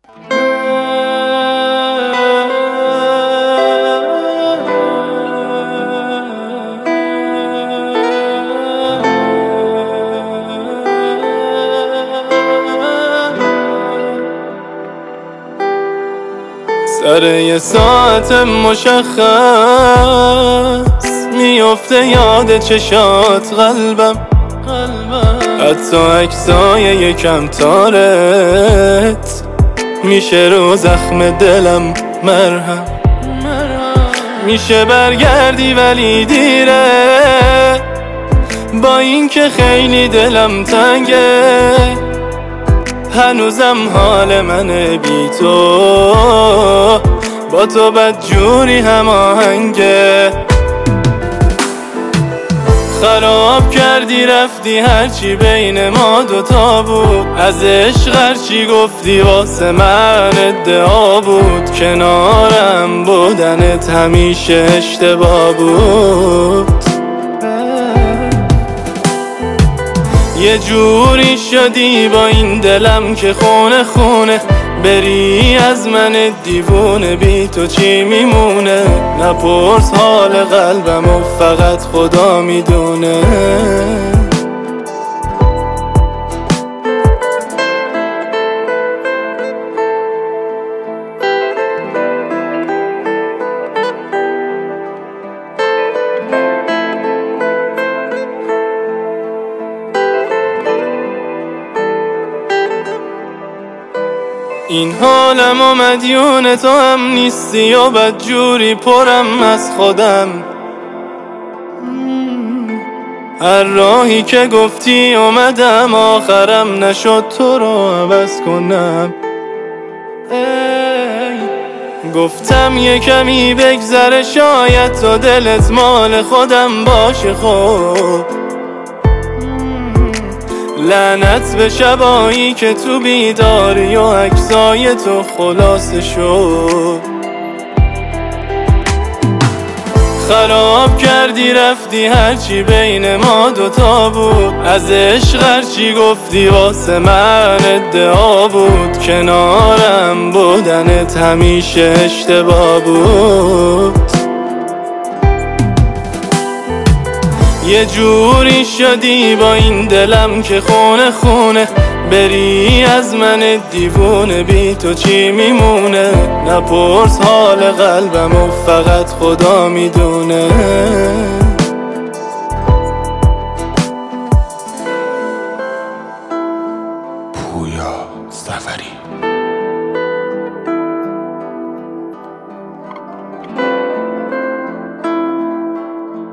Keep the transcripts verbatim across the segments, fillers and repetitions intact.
سر یه ساعت مشخص میفته یاد چشات قلبم، حتی عکسای یکم تارت میشه رو زخم دلم مرهم. میشه برگردی ولی دیره، با این که خیلی دلم تنگه، هنوزم حال منه بی تو، با تو بدجوری هماهنگه. خراب کردی رفتی هرچی بین ما دوتا بود، از عشق هرچی گفتی واسه من ادعا بود، کنارم بودنت همیشه اشتباه بود. یه جوری شدی با این دلم که خونه خونه، بری از من دیوونه، بی تو چی میمونه؟ نپرس حال قلبم و فقط خدا میدونه. این حالم و مدیون تو هم نیستی و بدجوری پرم از خودم. هر راهی که گفتی اومدم، آخرم نشد تو رو عوض کنم. گفتم یه کمی بگذره شاید تو دلت مال خودم باشه. خب لعنت به شبایی که تو بیداری و عکسای تو خلاصه شد. خراب کردی رفتی هرچی بین ما دوتا بود، از عشق هرچی گفتی واسه من ادعا بود، کنارم بودنت همیشه اشتباه بود. یه جوری شدی با این دلم که خونه خونه، بری از من دیوونه، بی تو چی میمونه؟ نپرس حال قلبم و فقط خدا میدونه. پویا سفری.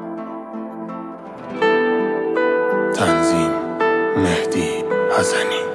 تنظیم مهدی حسنی.